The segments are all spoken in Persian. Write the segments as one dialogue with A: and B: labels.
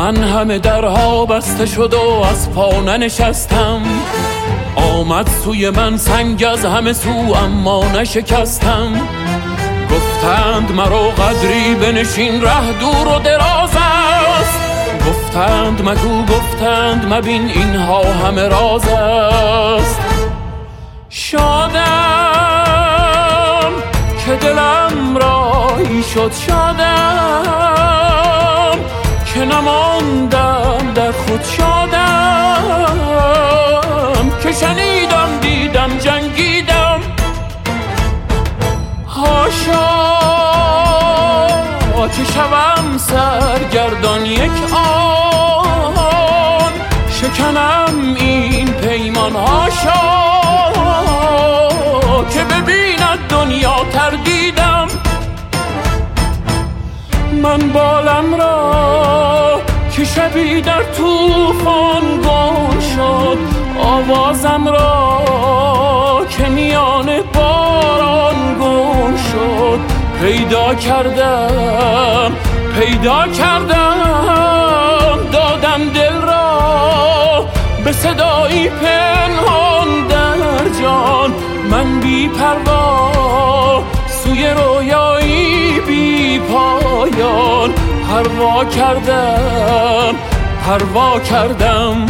A: من همه درها بسته شد و از پا ننشستم. آمد سوی من سنگ از همه سو اما نشکستم. گفتند مرا قدری بنشین ره دور و دراز است. گفتند مگو گفتند مبین اینها همه راز است. شادم که دلم راهی شد، شادم که نماندم در خود، شادم که شنیدم دیدم جنگیدم. هاشا که شوم سرگردان یک آن، شکنم این پیمان. هاشا که ببیند دنیا تردیدم. من بالم را که شبی در طوفان گم شد، آوازم را که میان باران گم شد. پیدا کردم دادم دل را به صدایی پنهان در جان. من بی پروا سوی رویایی بی پایان پروا کردم.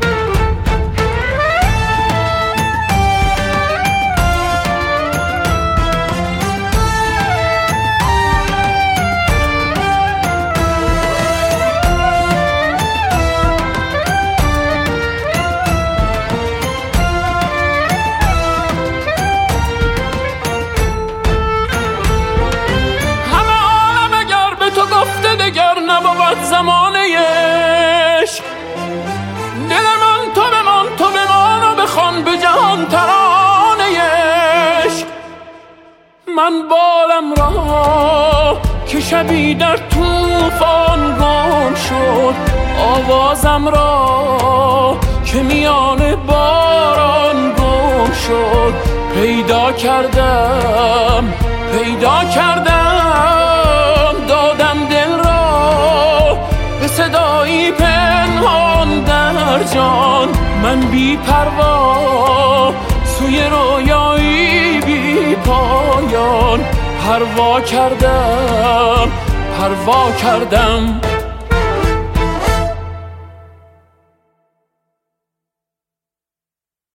A: نبود زمانه عشق، دل من تو بمان و بخوان به جهان ترانه عشق. من بالم را که شبی در طوفان گم شد، آوازم را که میان باران گم شد. پیدا کردم دادم دل را به صدایی پنهان در جان. من بی پروا سوی رویایی بی پایان پروا کردم.